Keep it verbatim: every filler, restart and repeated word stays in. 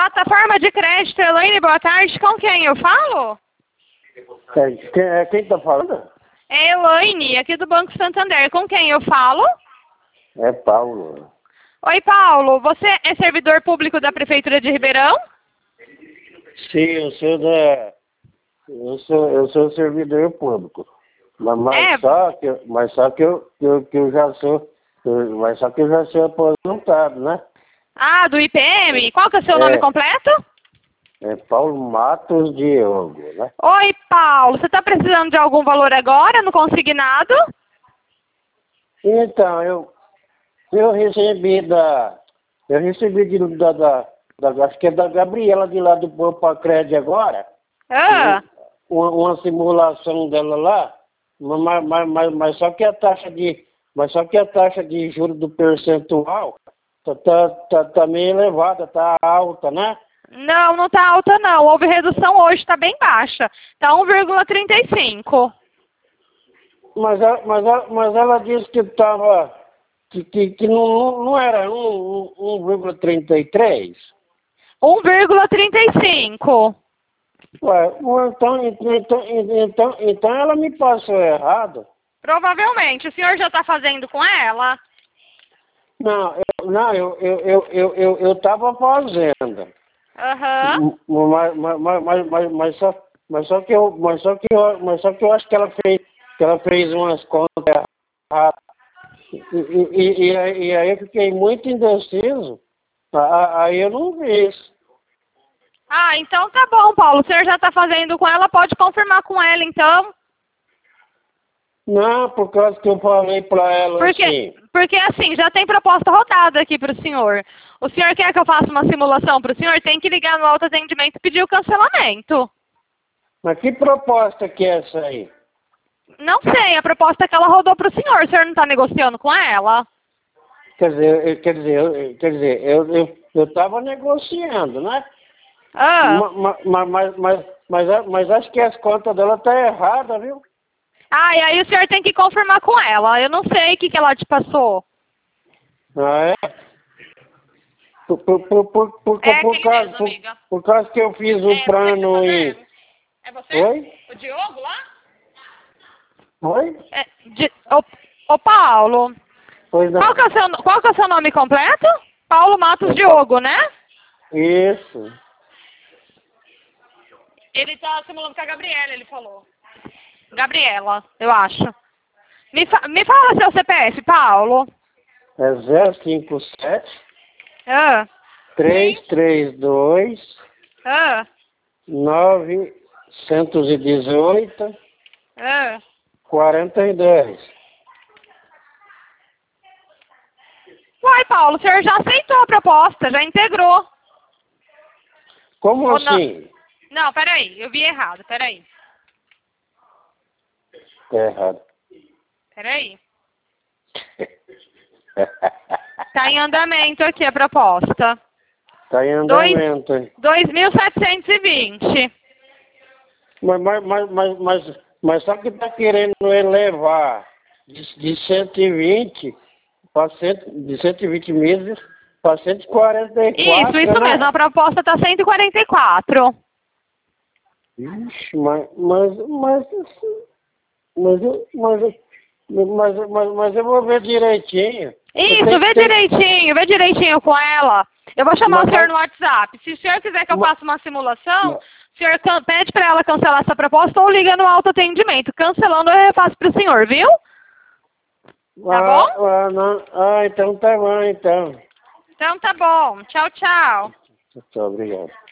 Plataforma de crédito, Elaine, boa tarde. Com quem eu falo? É, quem, é, quem tá falando? É Elaine, aqui do Banco Santander. Com quem eu falo? É Paulo. Oi, Paulo. Você é servidor público da Prefeitura de Ribeirão? Sim, eu sou da. Eu sou, eu sou servidor público. Mas, mas É. só que, eu- mas só que eu, que eu, que eu já sou. eu- mas só que eu já sou aposentado, né? Ah, do I P M? Qual que é o seu nome É, completo? é Paulo Matos Diogo, né? Oi, Paulo. Você está precisando de algum valor agora no consignado? Então, eu, eu recebi da. Eu recebi de, da, da, da. Acho que é da Gabriela de lá do Pampa Crédito agora. Ah. Uma, uma simulação dela lá, mas, mas, mas, mas só que a taxa de. Mas só que a taxa de juros do percentual tá, tá, tá, tá meio elevada, tá alta, né? Não, não está alta não. Houve redução hoje, está bem baixa. Está um vírgula trinta e cinco. Mas ela, mas ela, mas ela disse que tava. Que, que, que não, não era um, um vírgula trinta e três. um vírgula trinta e cinco. Ué, então, então, então, então ela me passou errado. Provavelmente. O senhor já está fazendo com ela? Não, eu, não, eu, eu, eu, eu, eu, eu tava fazendo. Aham. Mas, mas, mas, mas, mas, mas só, mas só que eu, mas só que eu, mas só que eu acho que ela fez, que ela fez umas contas erradas. E, e, e, aí- e aí eu fiquei muito indeciso. A- a- Aí eu não fiz. Ah, então tá bom, Paulo. O senhor já está fazendo com ela, pode confirmar com ela, então. Não, por causa que eu falei pra ela Porque, assim. porque assim, já tem proposta rodada aqui para o senhor. O senhor quer que eu faça uma simulação para o senhor? Tem que ligar no autoatendimento e pedir o cancelamento. Mas que proposta que é essa aí? Não sei, a proposta é que ela rodou para o senhor. O senhor não está negociando com ela? Quer dizer, eu- quer dizer, eu- quer dizer, eu eu eu estava negociando, né? Ah. Ma- ma- Mas, mas, mas, mas acho que as contas dela tá errada, viu? Ah, e aí o senhor tem que confirmar com ela. Eu não sei o que, que ela te passou. Ah, é? Por, por, por, por, por, É por quem causa, mesmo, por, amiga? por causa que eu fiz o É você que tá plano em... fazendo? É você? Oi? O Diogo lá? Oi? É, de, ô, ô, Paulo, Pois qual que, não. é o seu, qual que é o seu nome completo? Paulo Matos É pa- Diogo, né? Isso. Ele tá simulando com a Gabriela, ele falou. Gabriela, eu acho. Me, fa me fala seu C P F, Paulo. É zero cinco sete, Ah, três três dois, ah, nove um oito, ah. quarenta e dois. Uai, Paulo, o senhor já aceitou a proposta, já integrou. Como Ou não? assim? Não, peraí, eu vi errado, peraí. Tá errado. Peraí. Tá em andamento aqui a proposta. Tá em andamento, hein? dois mil setecentos e vinte. Mas, mas, mas, mas, mas, mas só que tá querendo elevar de, de cento e vinte para cento, de cento e vinte meses para cento e quarenta e quatro, Isso, isso né? mesmo, a proposta tá cento e quarenta e quatro. Ixi, mas, mas, mas, mas, eu- mas, eu- mas, mas, mas eu vou ver direitinho. Isso, Tem- vê tem- direitinho, vê direitinho com ela. Eu vou chamar Mas- o senhor mas- no WhatsApp. Se o senhor quiser que eu mas- faça uma simulação, mas- o senhor can- pede para ela cancelar essa proposta ou liga no autoatendimento. Cancelando eu refaço para o senhor, viu? Tá ah, bom? ah, não, ah, então tá bom, então. Então tá bom. Tchau, tchau. Muito obrigado.